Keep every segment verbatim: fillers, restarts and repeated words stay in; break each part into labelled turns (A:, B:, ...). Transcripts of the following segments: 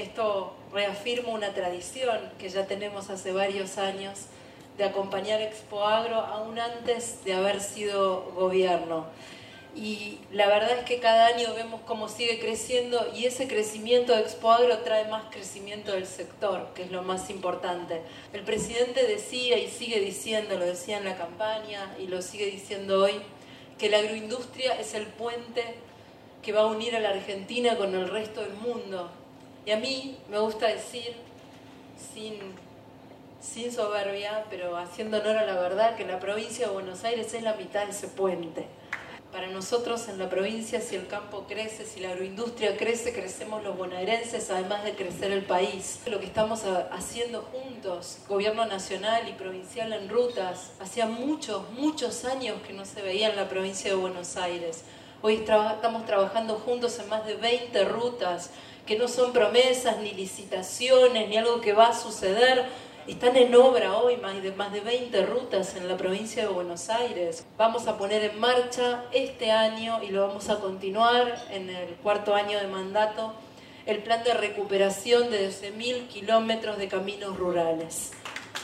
A: Esto reafirma una tradición que ya tenemos hace varios años de acompañar Expoagro aún antes de haber sido gobierno. Y la verdad es que cada año vemos cómo sigue creciendo y ese crecimiento de Expoagro trae más crecimiento del sector, que es lo más importante. El presidente decía y sigue diciendo, lo decía en la campaña y lo sigue diciendo hoy, que la agroindustria es el puente que va a unir a la Argentina con el resto del mundo. Y a mí me gusta decir, sin, sin soberbia, pero haciendo honor a la verdad, que la provincia de Buenos Aires es la mitad de ese puente. Para nosotros en la provincia, si el campo crece, si la agroindustria crece, crecemos los bonaerenses, además de crecer el país. Lo que estamos haciendo juntos, gobierno nacional y provincial en rutas, hacía muchos, muchos años que no se veía en la provincia de Buenos Aires. Hoy estamos trabajando juntos en más de veinte rutas, que no son promesas, ni licitaciones, ni algo que va a suceder. Están en obra hoy más de, más de veinte rutas en la provincia de Buenos Aires. Vamos a poner en marcha este año y lo vamos a continuar en el cuarto año de mandato, el plan de recuperación de doce mil kilómetros de caminos rurales.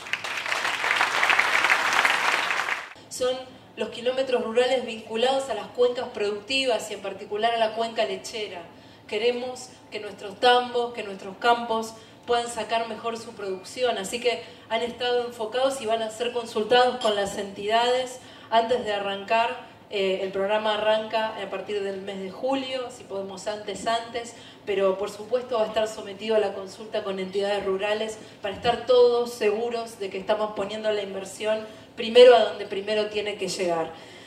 A: Son los kilómetros rurales vinculados a las cuencas productivas y en particular a la cuenca lechera. Queremos que nuestros tambos, que nuestros campos puedan sacar mejor su producción, así que han estado enfocados y van a ser consultados con las entidades antes de arrancar. Eh, el programa arranca a partir del mes de julio, si podemos antes, antes, pero por supuesto va a estar sometido a la consulta con entidades rurales para estar todos seguros de que estamos poniendo la inversión primero a donde primero tiene que llegar.